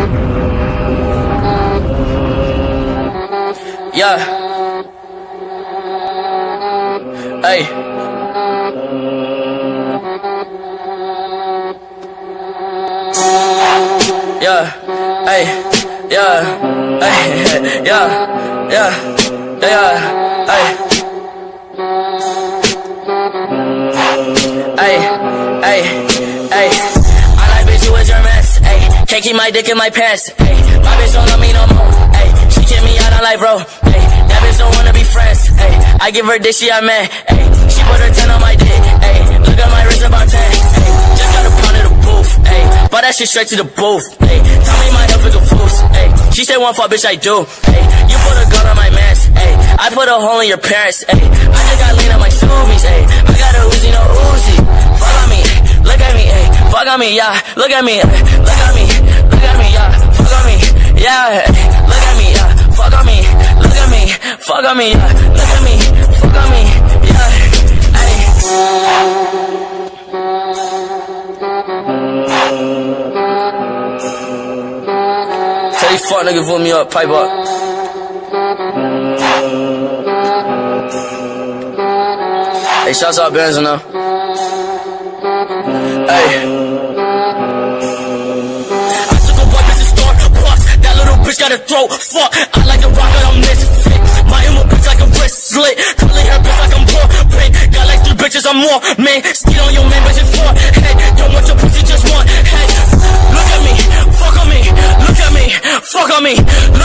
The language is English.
Yeah. Hey. Yeah. Hey. Yeah. Hey. Yeah. Yeah. Yeah. Hey. Hey. Hey. Hey. I like bitch, you with your mess. Hey. Can't keep my dick in my pants. Hey. My bitch don't love me no more. Hey. She kick me out, I'm like, bro. Hey. That bitch don't wanna be friends. Hey. I give her dick, she a man. Hey. She put her 10 on my dick. Hey. Look at my wrist about 10. Hey. Just got a pound of the booth. Hey. Bought that shit straight to the booth. Hey. Tell me my health is a fool. Hey. She said one fuck, bitch, I do. Hey. You put a gun on my mask. Hey. I put a hole in your parents. Hey. I just got lean on my Subies. Hey. I got a Uzi, no Uzi. Fuck on me. Look at me. Hey. Fuck on me. Yeah. Look at me. Look at me. Look at me. Yeah. Fuck on me. Yeah. Look at me. Yeah. Fuck on me. Look at me. Fuck on me. Yeah. Look at me. Fuck on me. Yeah. Hey. Tell these fuck niggas vote me up, pipe up. Hey, shouts out Benz now. Hey. I took a white bitch to store, box. That little bitch got a throat, fuck. I like a rocket, I'm misfit. My emo bitch like a wristlet. Curly hair bitch like I'm poor, pink. Got like 3 bitches, I'm more, man. Steal on your man, bitch, it's 4. Hey, don't want your pussy, just one. Hey, look at me, fuck on me. Look at me, fuck on me.